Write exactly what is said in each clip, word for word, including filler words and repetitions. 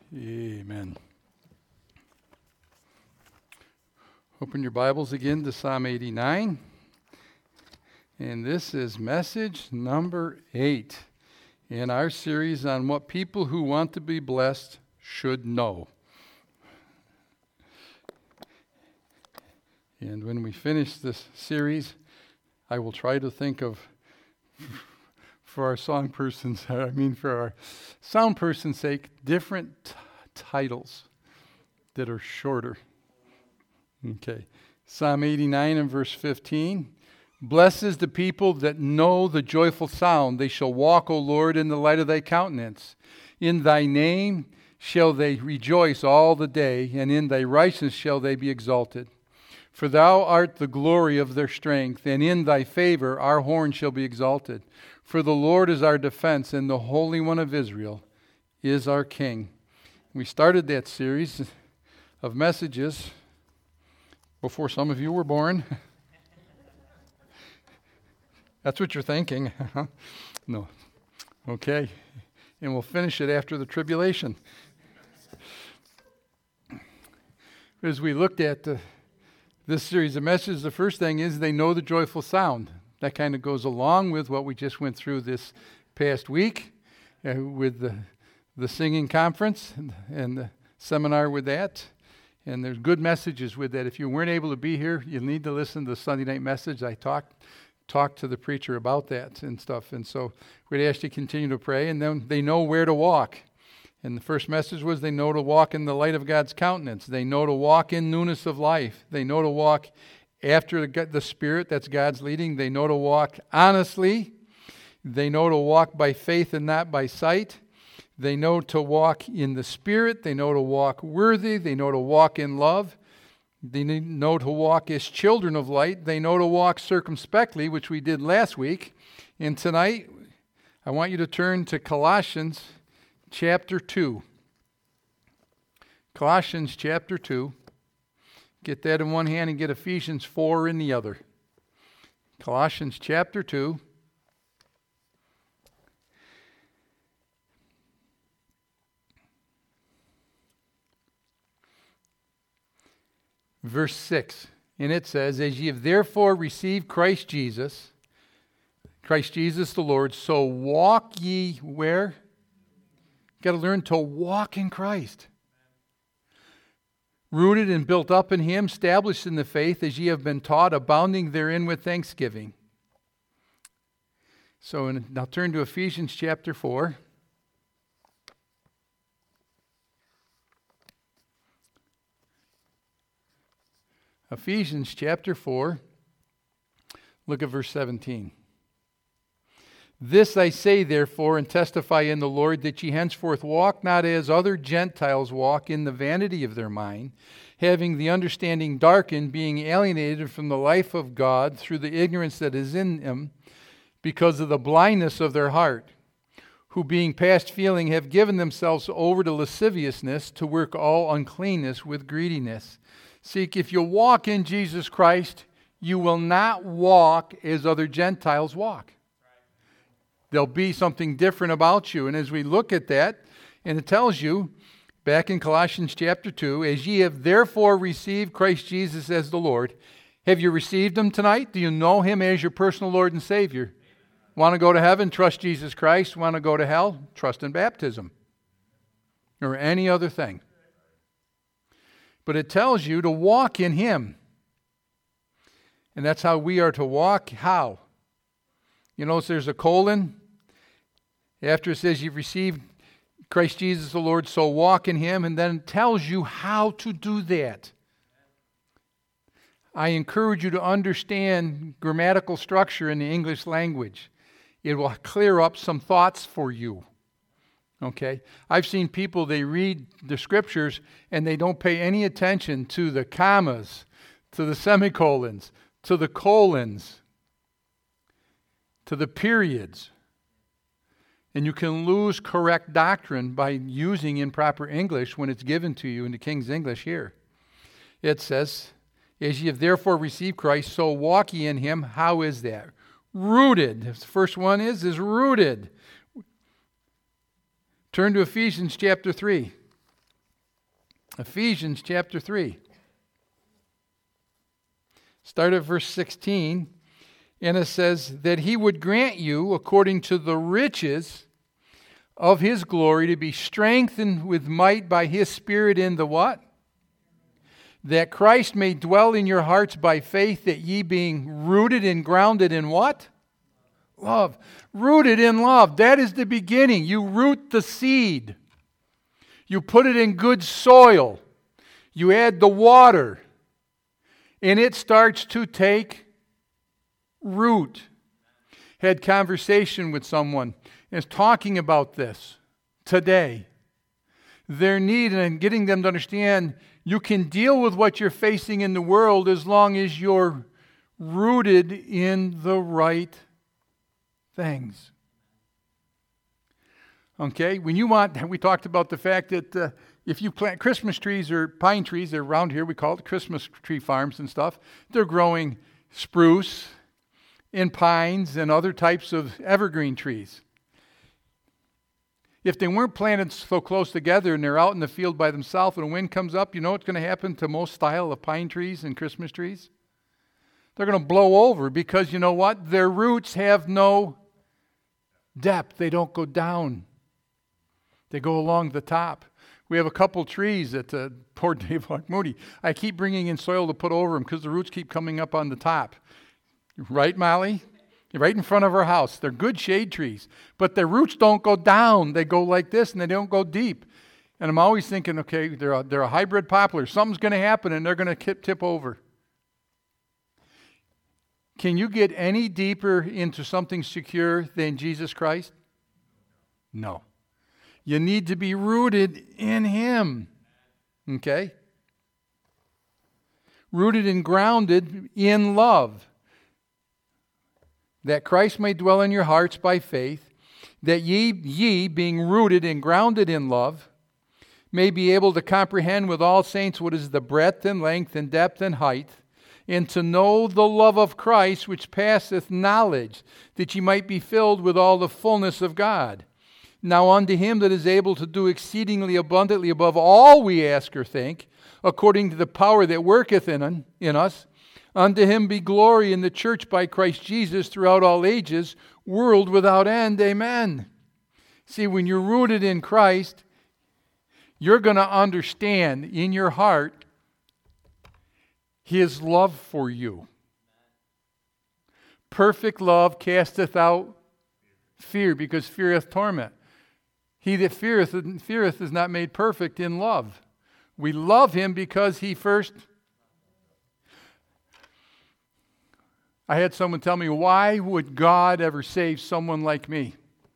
Amen. Open your Bibles again to Psalm eighty-nine. And this is message number eight in our series on what people who want to be blessed should know. And when we finish this series, I will try to think of, for our song person's, I mean for our sound person's sake, different t- titles that are shorter. Okay. Psalm eighty-nine and verse fifteen. Blessed is the people that know the joyful sound. They shall walk, O Lord, in the light of thy countenance. In thy name shall they rejoice all the day, and in thy righteousness shall they be exalted. For thou art the glory of their strength, and in thy favor our horn shall be exalted. For the Lord is our defense, and the Holy One of Israel is our King. We started that series of messages before some of you were born. That's what you're thinking. No. Okay. And we'll finish it after the tribulation. As we looked at the, this series of messages, the first thing is they know the joyful sound. That kind of goes along with what we just went through this past week uh, with the, the singing conference and, and the seminar with that. And there's good messages with that. If you weren't able to be here, you'll need to listen to the Sunday night message. I talked talked to the preacher about that and stuff. And so we'd ask you to continue to pray. And then they know where to walk. And the first message was they know to walk in the light of God's countenance. They know to walk in newness of life. They know to walk after the Spirit, that's God's leading. They know to walk honestly. They know to walk by faith and not by sight. They know to walk in the Spirit. They know to walk worthy. They know to walk in love. They know to walk as children of light. They know to walk circumspectly, which we did last week. And tonight, I want you to turn to Colossians chapter two. Colossians chapter two. Get that in one hand and get Ephesians four in the other. Colossians chapter two. Verse six. And it says, as ye have therefore received Christ Jesus, Christ Jesus the Lord, so walk ye where? You've got to learn to walk in Christ. Rooted and built up in Him, established in the faith as ye have been taught, abounding therein with thanksgiving. So in, now turn to Ephesians chapter four. Ephesians chapter four. Look at verse seventeen. This I say, therefore, and testify in the Lord, that ye henceforth walk not as other Gentiles walk, in the vanity of their mind, having the understanding darkened, being alienated from the life of God through the ignorance that is in them, because of the blindness of their heart, who being past feeling have given themselves over to lasciviousness, to work all uncleanness with greediness. See, if you walk in Jesus Christ, you will not walk as other Gentiles walk. There'll be something different about you. And as we look at that, and it tells you, back in Colossians chapter two, as ye have therefore received Christ Jesus as the Lord. Have you received Him tonight? Do you know Him as your personal Lord and Savior? Want to go to heaven? Trust Jesus Christ. Want to go to hell? Trust in baptism. Or any other thing. But it tells you to walk in Him. And that's how we are to walk. How? You notice there's a colon. After it says you've received Christ Jesus the Lord, so walk in Him. And then it tells you how to do that. I encourage you to understand grammatical structure in the English language. It will clear up some thoughts for you. Okay? I've seen people, they read the scriptures and they don't pay any attention to the commas, to the semicolons, to the colons, to the periods. And you can lose correct doctrine by using improper English when it's given to you in the King's English here. It says, as ye have therefore received Christ, so walk ye in Him. How is that? Rooted. The first one is, is rooted. Turn to Ephesians chapter three. Ephesians chapter three. Start at verse sixteen. And it says that he would grant you, according to the riches of his glory, to be strengthened with might by his Spirit in the what? That Christ may dwell in your hearts by faith, that ye being rooted and grounded in what? Love. Rooted in love. That is the beginning. You root the seed. You put it in good soil. You add the water. And it starts to take root. Had conversation with someone and is talking about this today. Their need, and getting them to understand you can deal with what you're facing in the world as long as you're rooted in the right things. Okay, when you want, we talked about the fact that uh, if you plant Christmas trees or pine trees, they're around here, we call it Christmas tree farms and stuff, they're growing spruce and pines and other types of evergreen trees. If they weren't planted so close together and they're out in the field by themselves and the wind comes up, you know what's going to happen to most style of pine trees and Christmas trees? They're going to blow over because you know what? Their roots have no depth. They don't go down. They go along the top. We have a couple trees at uh, poor Dave Moody. I keep bringing in soil to put over them because the roots keep coming up on the top. Right, Molly? Right in front of our house. They're good shade trees. But their roots don't go down. They go like this and they don't go deep. And I'm always thinking, okay, they're a, they're a hybrid poplar. Something's going to happen and they're going to tip, tip over. Can you get any deeper into something secure than Jesus Christ? No. You need to be rooted in Him. Okay? Rooted and grounded in love. That Christ may dwell in your hearts by faith, that ye, ye, being rooted and grounded in love, may be able to comprehend with all saints what is the breadth and length and depth and height, and to know the love of Christ which passeth knowledge, that ye might be filled with all the fullness of God. Now unto Him that is able to do exceedingly abundantly above all we ask or think, according to the power that worketh in, in us, unto Him be glory in the church by Christ Jesus throughout all ages, world without end. Amen. See, when you're rooted in Christ, you're going to understand in your heart His love for you. Perfect love casteth out fear, because fear hath torment. He that feareth, feareth is not made perfect in love. We love Him because He first... I had someone tell me, why would God ever save someone like me?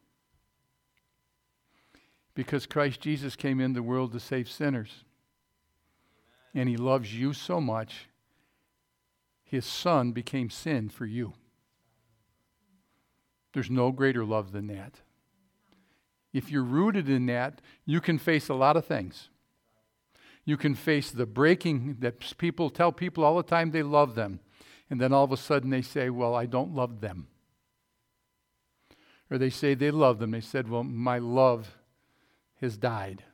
Because Christ Jesus came in the world to save sinners. And He loves you so much, His Son became sin for you. There's no greater love than that. If you're rooted in that, you can face a lot of things. You can face the breaking that people tell people all the time they love them. And then all of a sudden they say, well, I don't love them. Or they say they love them. They said, well, my love has died.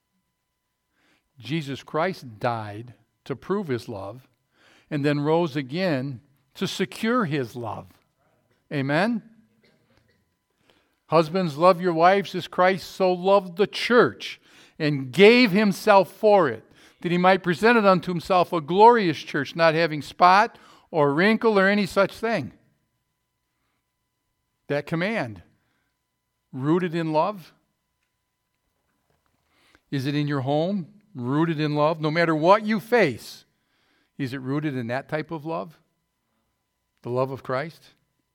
Jesus Christ died to prove His love and then rose again to secure His love. Amen? Husbands, love your wives as Christ so loved the church and gave Himself for it, that He might present it unto Himself a glorious church, not having spot or wrinkle or any such thing. That command, rooted in love. Is it in your home? Rooted in love? No matter what you face, is it rooted in that type of love? The love of Christ?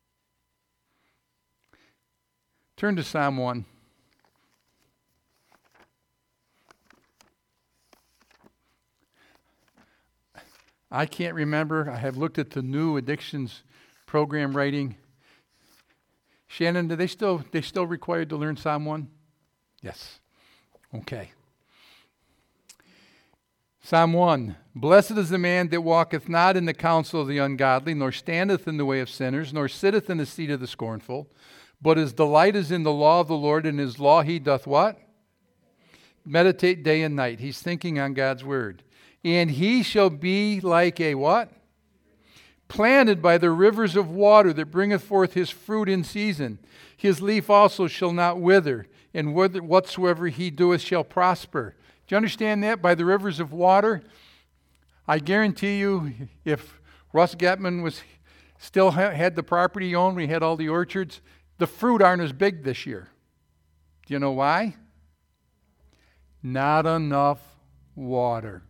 Turn to Psalm one. I can't remember. I have looked at the new addictions program writing. Shannon, do they still they still required to learn Psalm one? Yes. Okay. Psalm one. Blessed is the man that walketh not in the counsel of the ungodly, nor standeth in the way of sinners, nor sitteth in the seat of the scornful, but his delight is in the law of the Lord, and his law he doth what? meditate day and night. He's thinking on God's word. And he shall be like a what? Planted by the rivers of water that bringeth forth his fruit in season. His leaf also shall not wither, and whatsoever he doeth shall prosper. Do you understand that? By the rivers of water? I guarantee you, if Russ Getman was still ha- had the property owned, we had all the orchards, the fruit aren't as big this year. Do you know why? Not enough water.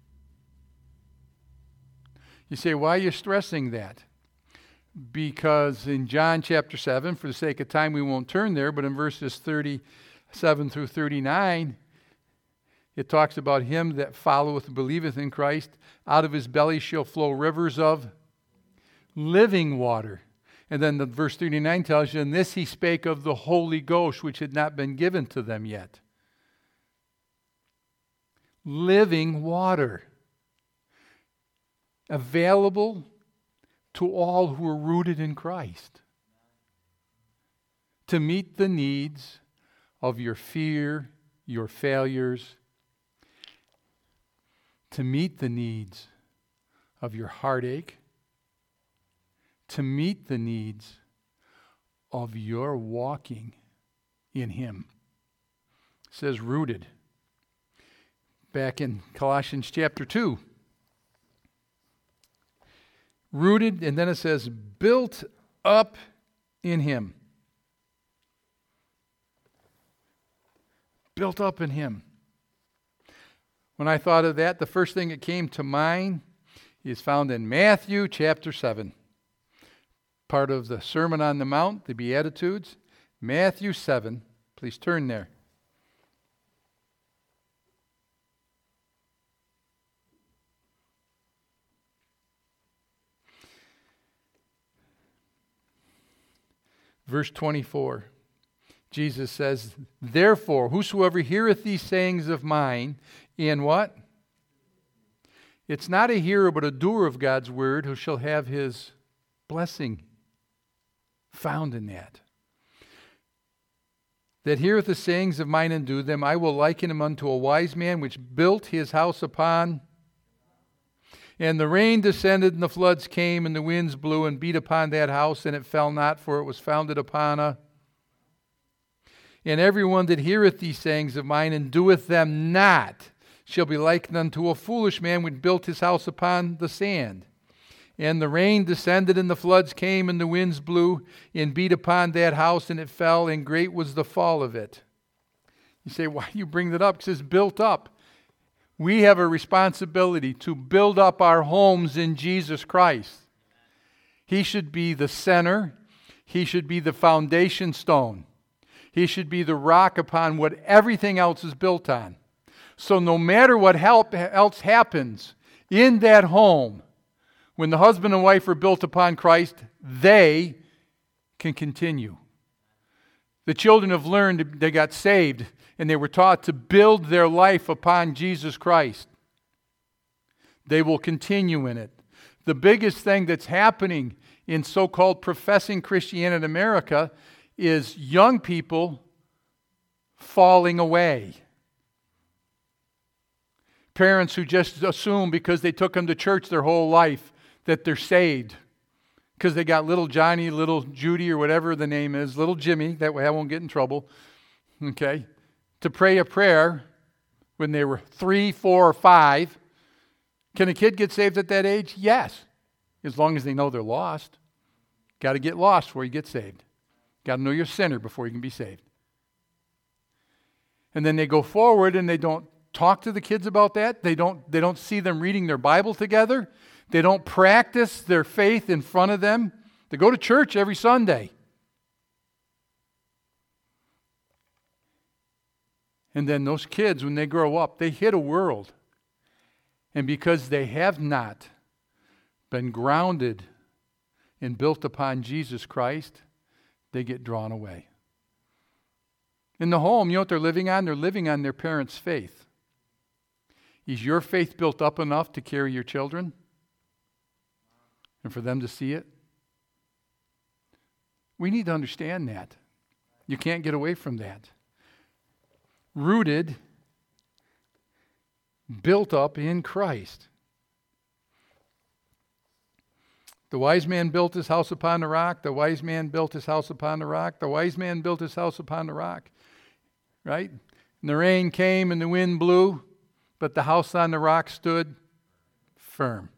You say, why are you stressing that? Because in John chapter seven, for the sake of time we won't turn there, but in verses thirty-seven through thirty-nine, it talks about him that followeth and believeth in Christ. Out of his belly shall flow rivers of living water. And then the verse thirty-nine tells you, and this he spake of the Holy Ghost, which had not been given to them yet. Living water. Available to all who are rooted in Christ. To meet the needs of your fear, your failures. To meet the needs of your heartache. To meet the needs of your walking in him. It says rooted. Back in Colossians chapter two. Rooted, and then it says built up in him. Built up in him. When I thought of that, the first thing that came to mind is found in Matthew chapter seven. Part of the Sermon on the Mount, the Beatitudes. Matthew seven. Please turn there. Verse twenty-four, Jesus says, therefore, whosoever heareth these sayings of mine, in what? It's not a hearer, but a doer of God's word, who shall have his blessing found in that. That heareth the sayings of mine and do them, I will liken him unto a wise man which built his house upon. And the rain descended, and the floods came, and the winds blew and beat upon that house, and it fell not, for it was founded upon a. And everyone that heareth these sayings of mine and doeth them not shall be likened unto a foolish man which built his house upon the sand. And the rain descended, and the floods came, and the winds blew and beat upon that house, and it fell, and great was the fall of it. You say, why do you bring that up? Because it's built up. We have a responsibility to build up our homes in Jesus Christ. He should be the center. He should be the foundation stone. He should be the rock upon what everything else is built on. So no matter what help else happens in that home, when the husband and wife are built upon Christ, they can continue. The children have learned, they got saved, and they were taught to build their life upon Jesus Christ. They will continue in it. The biggest thing that's happening in so-called professing Christianity in America is young people falling away. Parents who just assume because they took them to church their whole life that they're saved. Because they got little Johnny, little Judy, or whatever the name is, little Jimmy, that way I won't get in trouble. Okay? To pray a prayer when they were three, four, or five. Can a kid get saved at that age? Yes. As long as they know they're lost. Got to get lost before you get saved. Got to know you're a sinner before you can be saved. And then they go forward and they don't talk to the kids about that. They don't, they don't see them reading their Bible together. They don't practice their faith in front of them. They go to church every Sunday. And then those kids, when they grow up, they hit a world. And because they have not been grounded and built upon Jesus Christ, they get drawn away. In the home, you know what they're living on? They're living on their parents' faith. Is your faith built up enough to carry your children? And for them to see it? We need to understand that. You can't get away from that. Rooted, built up in Christ. The wise man built his house upon the rock. The wise man built his house upon the rock. The wise man built his house upon the rock. Right? And the rain came and the wind blew, but the house on the rock stood firm.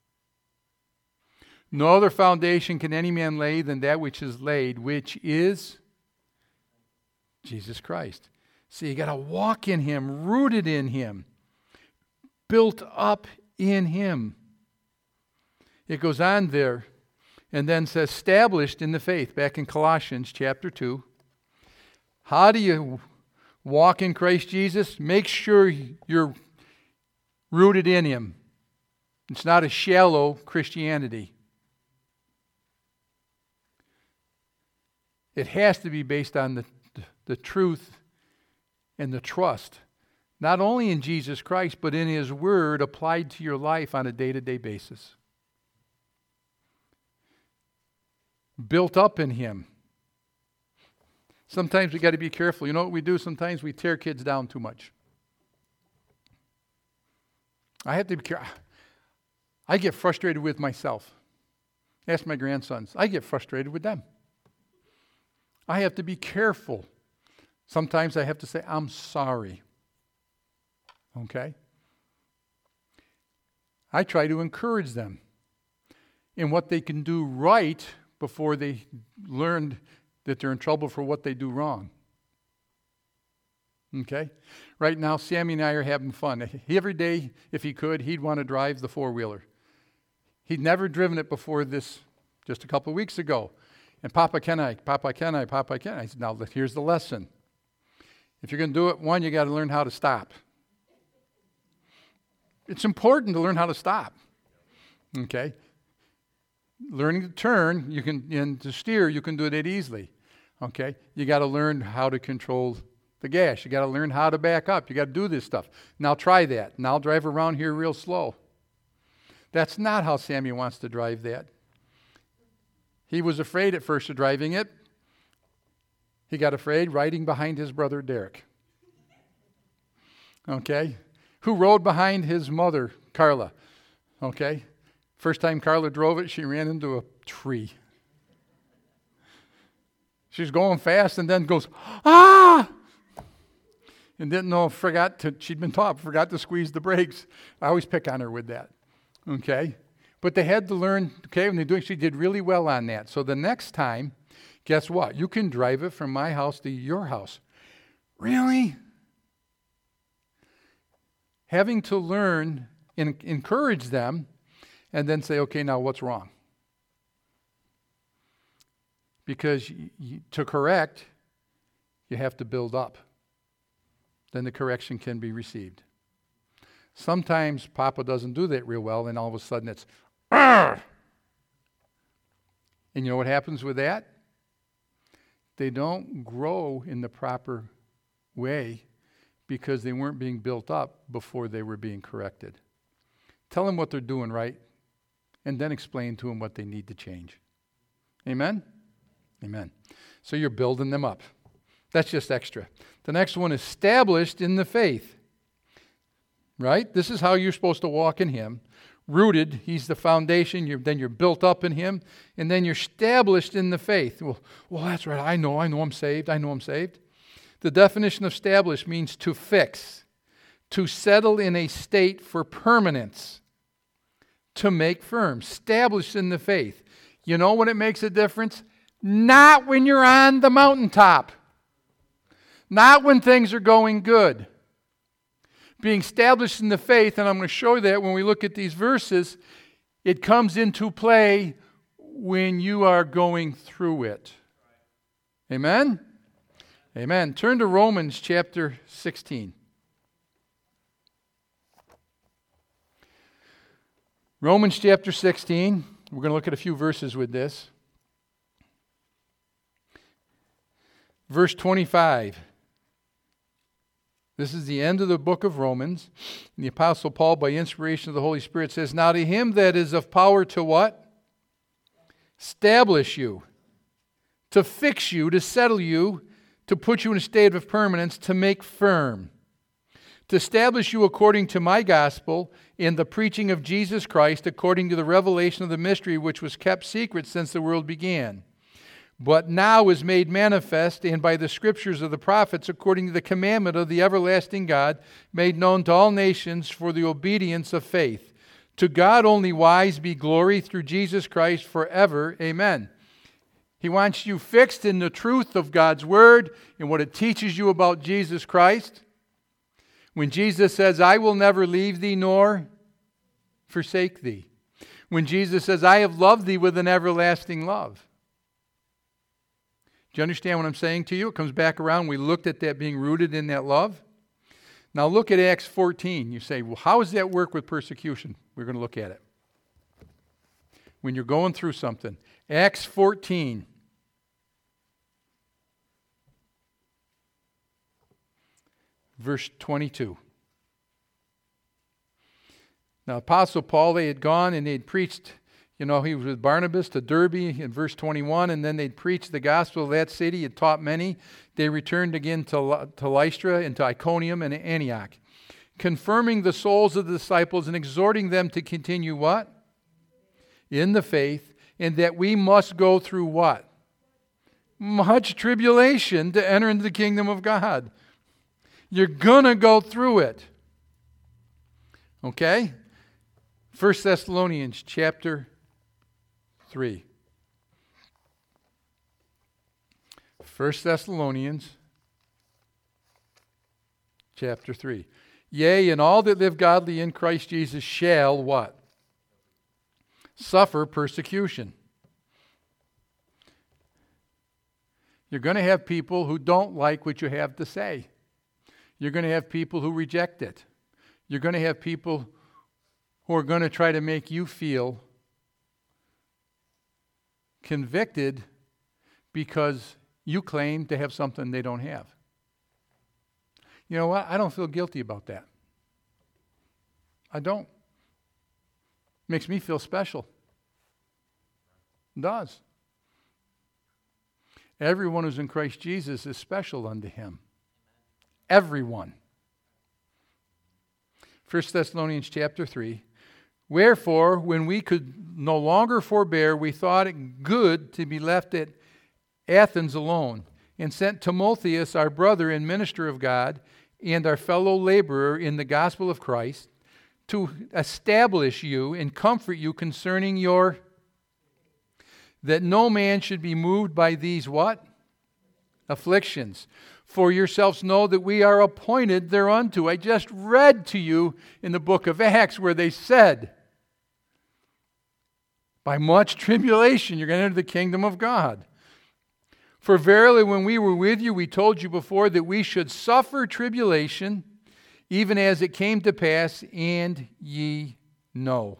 No other foundation can any man lay than that which is laid, which is Jesus Christ. See, you got to walk in Him, rooted in Him, built up in Him. It goes on there and then says, established in the faith, back in Colossians chapter two. How do you walk in Christ Jesus? Make sure you're rooted in Him. It's not a shallow Christianity. It has to be based on the, the truth and the trust, not only in Jesus Christ, but in His Word applied to your life on a day-to-day basis. Built up in Him. Sometimes we got to be careful. You know what we do? Sometimes we tear kids down too much. I have to be careful. I get frustrated with myself. Ask my grandsons. I get frustrated with them. I have to be careful. Sometimes I have to say, I'm sorry. Okay? I try to encourage them in what they can do right before they learn that they're in trouble for what they do wrong. Okay? Right now, Sammy and I are having fun. Every day, if he could, he'd want to drive the four-wheeler. He'd never driven it before this, just a couple of weeks ago. And Papa, can I? Papa, can I? Papa, can I? I said, now here's the lesson. If you're going to do it, one, you got to learn how to stop. It's important to learn how to stop. Okay? Learning to turn, you can, and to steer, you can do that easily. Okay? You got to learn how to control the gas. You got to learn how to back up. You got to do this stuff. Now try that. Now drive around here real slow. That's not how Sammy wants to drive that. He was afraid at first of driving it. He got afraid riding behind his brother Derek. Okay? Who rode behind his mother, Carla. Okay? First time Carla drove it, she ran into a tree. She's going fast and then goes, ah! And didn't know, forgot to, she'd been taught, forgot to squeeze the brakes. I always pick on her with that. Okay? But they had to learn, okay, when they're doing, she did really well on that. So the next time, guess what? You can drive it from my house to your house. Really? Having to learn and encourage them and then say, okay, now what's wrong? Because you, to correct, you have to build up. Then the correction can be received. Sometimes Papa doesn't do that real well, and all of a sudden it's, Arr! And you know what happens with that? They don't grow in the proper way because they weren't being built up before they were being corrected. Tell them what they're doing right, and then explain to them what they need to change. Amen? Amen. So you're building them up. That's just extra. The next one, established in the faith. Right? This is how you're supposed to walk in Him. Rooted, He's the foundation, you're, then you're built up in Him, and then you're established in the faith. Well, well, that's right, I know, I know I'm saved, I know I'm saved. The definition of established means to fix, to settle in a state for permanence, to make firm, established in the faith. You know when it makes a difference? Not when you're on the mountaintop. Not when things are going good. Being established in the faith, and I'm going to show you that when we look at these verses, it comes into play when you are going through it. Amen? Amen. Turn to Romans chapter sixteen. Romans chapter sixteen. We're going to look at a few verses with this. Verse twenty-five. This is the end of the book of Romans. And the Apostle Paul, by inspiration of the Holy Spirit, says, now to Him that is of power to what? Establish you. To fix you, to settle you, to put you in a state of permanence, to make firm. to establish you according to my gospel in the preaching of Jesus Christ, according to the revelation of the mystery which was kept secret since the world began, but now is made manifest, and by the scriptures of the prophets, according to the commandment of the everlasting God, made known to all nations for the obedience of faith. To God only wise be glory through Jesus Christ forever. Amen. He wants you fixed in the truth of God's word and what it teaches you about Jesus Christ. When Jesus says, I will never leave thee nor forsake thee. When Jesus says, I have loved thee with an everlasting love. Do you understand what I'm saying to you? It comes back around. We looked at that being rooted in that love. Now look at Acts fourteen. You say, well, how does that work with persecution? We're going to look at it. When you're going through something. Acts fourteen. Verse twenty-two. Now, Apostle Paul, they had gone and they had preached, you know, he was with Barnabas to Derbe in verse twenty-one, and then they'd preached the gospel of that city, had taught many. They returned again to, to Lystra and to Iconium and Antioch, confirming the souls of the disciples and exhorting them to continue what? In the faith, and that we must go through what? Much tribulation to enter into the kingdom of God. You're going to go through it. Okay? First Thessalonians chapter three. First Thessalonians chapter three. Yea, and all that live godly in Christ Jesus shall what? Suffer persecution. You're going to have people who don't like what you have to say. You're going to have people who reject it. You're going to have people who are going to try to make you feel convicted because you claim to have something they don't have. You know what? I don't feel guilty about that. I don't. Makes me feel special. It does. Everyone who's in Christ Jesus is special unto him. Everyone. First Thessalonians chapter three. Wherefore, when we could no longer forbear, we thought it good to be left at Athens alone, and sent Timotheus, our brother and minister of God, and our fellow laborer in the gospel of Christ, to establish you and comfort you concerning your, that no man should be moved by these what? Afflictions. For yourselves know that we are appointed thereunto. I just read to you in the book of Acts where they said, by much tribulation you're going to enter the kingdom of God. For verily when we were with you, we told you before that we should suffer tribulation, even as it came to pass, and ye know.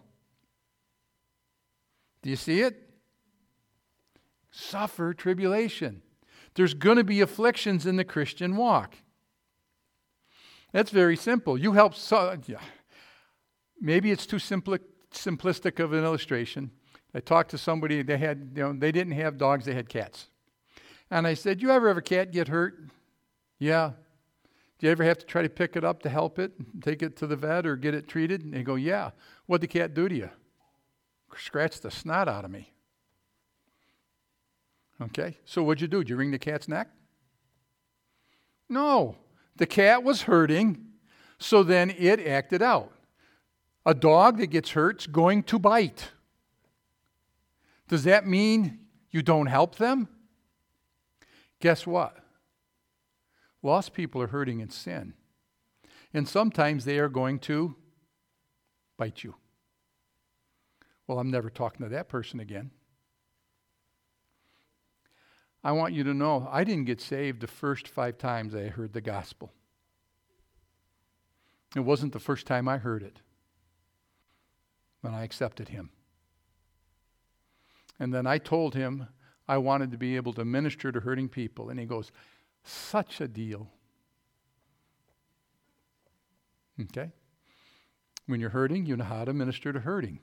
Do you see it? Suffer tribulation. There's going to be afflictions in the Christian walk. That's very simple. You help, so, yeah. Maybe it's too simpli- simplistic of an illustration. I talked to somebody, they had, you know, they didn't have dogs, they had cats. And I said, you ever have a cat get hurt? Yeah. Do you ever have to try to pick it up to help it, take it to the vet or get it treated? And they go, yeah. What'd the cat do to you? Scratched the snot out of me. Okay, so what'd you do? Did you wring the cat's neck? No. The cat was hurting, so then it acted out. A dog that gets hurt is going to bite. Does that mean you don't help them? Guess what? Lost people are hurting in sin. And sometimes they are going to bite you. Well, I'm never talking to that person again. I want you to know, I didn't get saved the first five times I heard the gospel. It wasn't the first time I heard it when I accepted him. And then I told him I wanted to be able to minister to hurting people. And he goes, such a deal. Okay? When you're hurting, you know how to minister to hurting.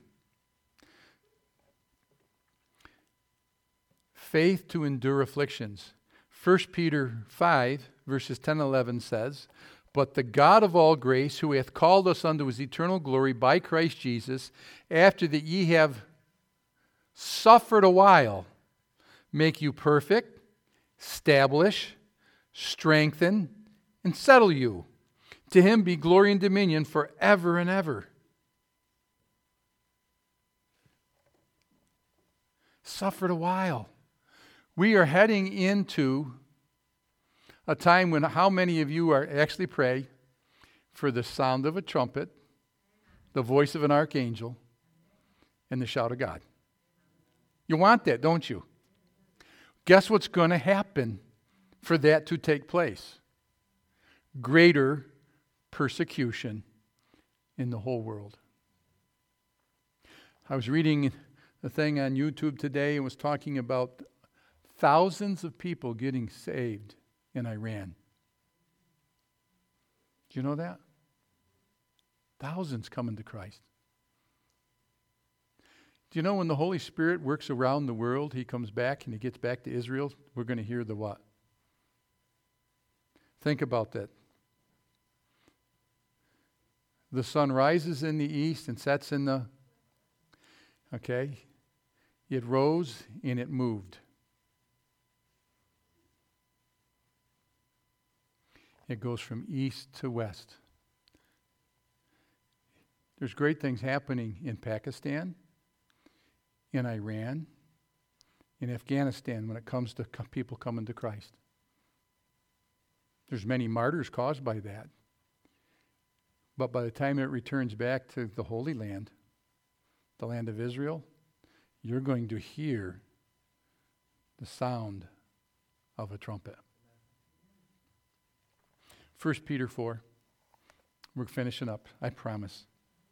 Faith to endure afflictions. First Peter five, verses ten and eleven says, But the God of all grace, who hath called us unto his eternal glory by Christ Jesus, after that ye have suffered a while, make you perfect, establish, strengthen, and settle you. To him be glory and dominion forever and ever. Suffered a while. We are heading into a time when how many of you are actually pray for the sound of a trumpet, the voice of an archangel, and the shout of God? You want that, don't you? Guess what's going to happen for that to take place? Greater persecution in the whole world. I was reading a thing on YouTube today and was talking about thousands of people getting saved in Iran. Do you know that? Thousands coming to Christ. Do you know when the Holy Spirit works around the world, he comes back and he gets back to Israel, we're going to hear the what? Think about that. The sun rises in the east and sets in the, okay, it rose and it moved. It goes from east to west. There's great things happening in Pakistan, in Iran, in Afghanistan when it comes to co- people coming to Christ. There's many martyrs caused by that. But by the time it returns back to the Holy Land, the land of Israel, you're going to hear the sound of a trumpet. First Peter four. We're finishing up, I promise.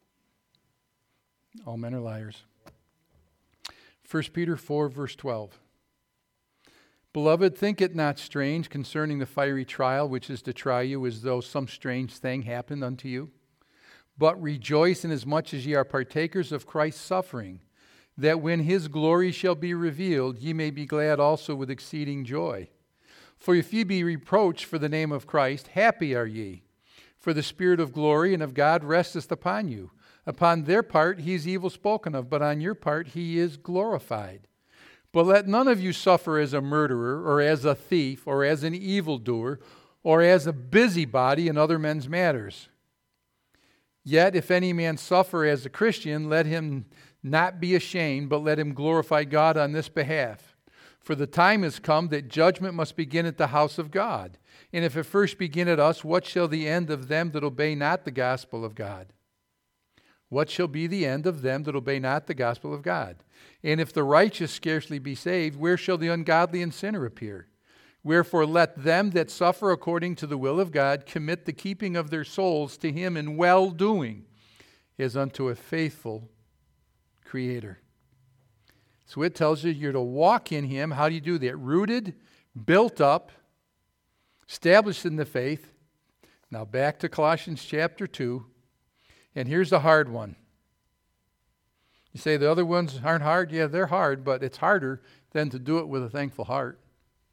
All men are liars. First Peter four, verse twelve. Beloved, think it not strange concerning the fiery trial which is to try you, as though some strange thing happened unto you. But rejoice inasmuch as ye are partakers of Christ's suffering, that when his glory shall be revealed, ye may be glad also with exceeding joy. For if ye be reproached for the name of Christ, happy are ye. For the Spirit of glory and of God resteth upon you. Upon their part he is evil spoken of, but on your part he is glorified. But let none of you suffer as a murderer, or as a thief, or as an evildoer, or as a busybody in other men's matters. Yet if any man suffer as a Christian, let him not be ashamed, but let him glorify God on this behalf. For the time is come that judgment must begin at the house of God. And if it first begin at us, what shall the end of them that obey not the gospel of God? What shall be the end of them that obey not the gospel of God? And if the righteous scarcely be saved, where shall the ungodly and sinner appear? Wherefore let them that suffer according to the will of God commit the keeping of their souls to him in well-doing, as unto a faithful Creator. So it tells you you're to walk in him. How do you do that? Rooted, built up, established in the faith. Now back to Colossians chapter two. And here's the hard one. You say the other ones aren't hard? Yeah, they're hard, but it's harder than to do it with a thankful heart.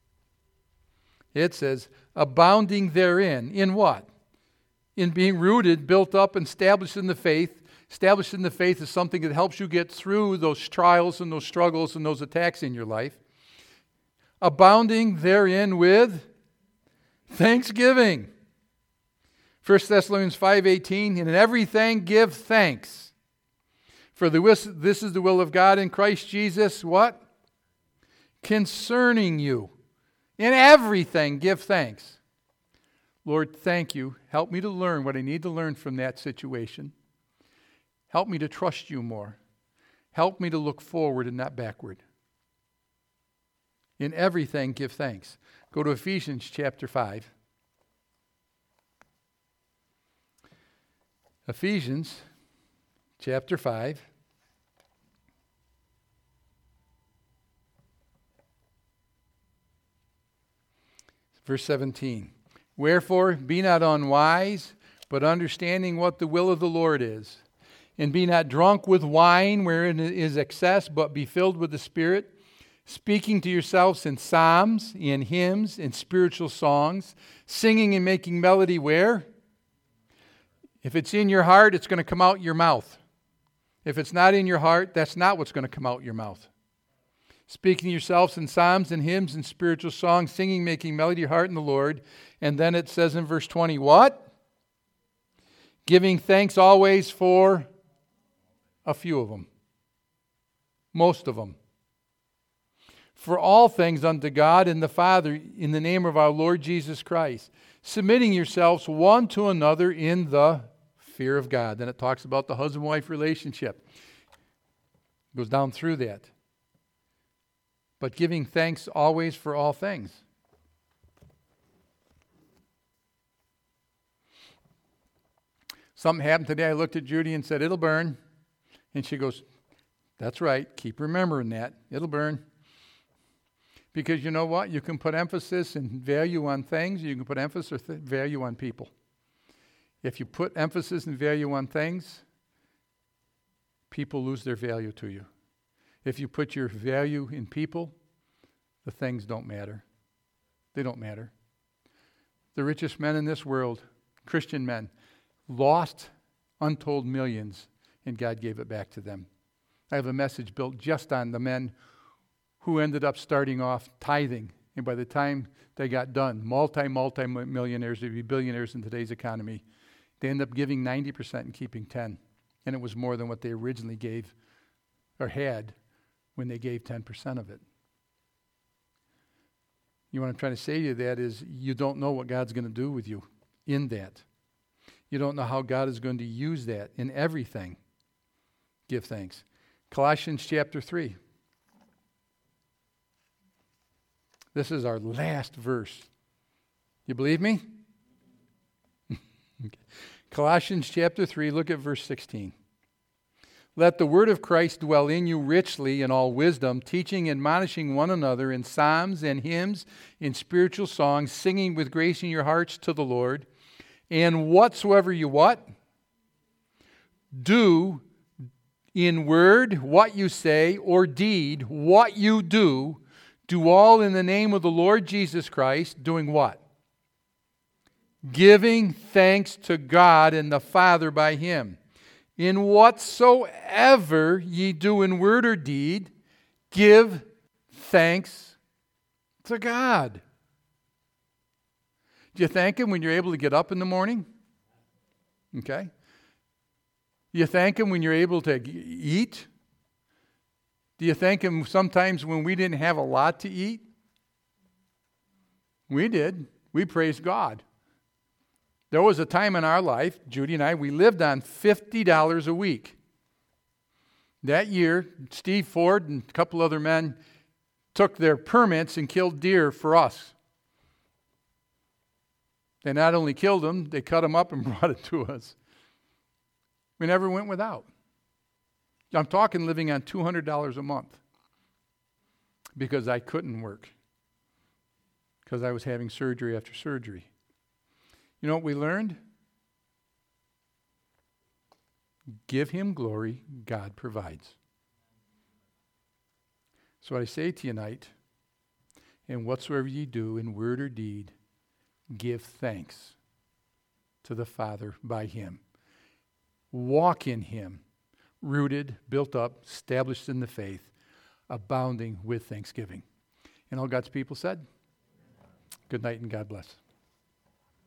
It says, abounding therein. In what? In being rooted, built up, and established in the faith. Established in the faith is something that helps you get through those trials and those struggles and those attacks in your life. Abounding therein with thanksgiving. First Thessalonians five eighteen, and in everything give thanks. For the, this is the will of God in Christ Jesus, what? Concerning you. In everything give thanks. Lord, thank you. Help me to learn what I need to learn from that situation. Help me to trust you more. Help me to look forward and not backward. In everything give thanks. Go to Ephesians chapter five. Ephesians chapter five. Verse seventeen. Wherefore, be not unwise, but understanding what the will of the Lord is. And be not drunk with wine, wherein is excess, but be filled with the Spirit, speaking to yourselves in psalms, in hymns, in spiritual songs, singing and making melody where? If it's in your heart, it's going to come out your mouth. If it's not in your heart, that's not what's going to come out your mouth. Speaking to yourselves in psalms and hymns and spiritual songs, singing, making melody your heart in the Lord. And then it says in verse twenty, what? Giving thanks always for a few of them. Most of them. For all things unto God and the Father in the name of our Lord Jesus Christ. Submitting yourselves one to another in the fear of God. Then it talks about the husband-wife relationship. It goes down through that. But giving thanks always for all things. Something happened today. I looked at Judy and said, it'll burn. And she goes, that's right. Keep remembering that. It'll burn. Because you know what? You can put emphasis and value on things. You can put emphasis or th- value on people. If you put emphasis and value on things, people lose their value to you. If you put your value in people, the things don't matter. They don't matter. The richest men in this world, Christian men, lost untold millions, and God gave it back to them. I have a message built just on the men who ended up starting off tithing, and by the time they got done, multi, multi-millionaires, they'd be billionaires in today's economy. They ended up giving ninety percent and keeping ten, and it was more than what they originally gave or had when they gave ten percent of it. You know what I'm trying to say to you that is you don't know what God's going to do with you in that. You don't know how God is going to use that in everything. Give thanks. Colossians chapter three. This is our last verse. You believe me? Okay. Colossians chapter three, look at verse sixteen. Let the word of Christ dwell in you richly in all wisdom, teaching and admonishing one another in psalms and hymns, in spiritual songs, singing with grace in your hearts to the Lord. And whatsoever you what? Do in word what you say, or deed what you do, do all in the name of the Lord Jesus Christ, doing what? Giving thanks to God and the Father by Him. In whatsoever ye do in word or deed, give thanks to God. Do you thank Him when you're able to get up in the morning? Okay. Do you thank Him when you're able to eat? Do you thank Him sometimes when we didn't have a lot to eat? We did. We praised God. There was a time in our life, Judy and I, we lived on fifty dollars a week. That year, Steve Ford and a couple other men took their permits and killed deer for us. They not only killed them, they cut them up and brought it to us. We never went without. I'm talking living on two hundred dollars a month because I couldn't work, because I was having surgery after surgery. You know what we learned? Give Him glory, God provides. So what I say to you tonight, and whatsoever ye do in word or deed, give thanks to the Father by Him. Walk in Him, rooted, built up, established in the faith, abounding with thanksgiving. And all God's people said, good night and God bless.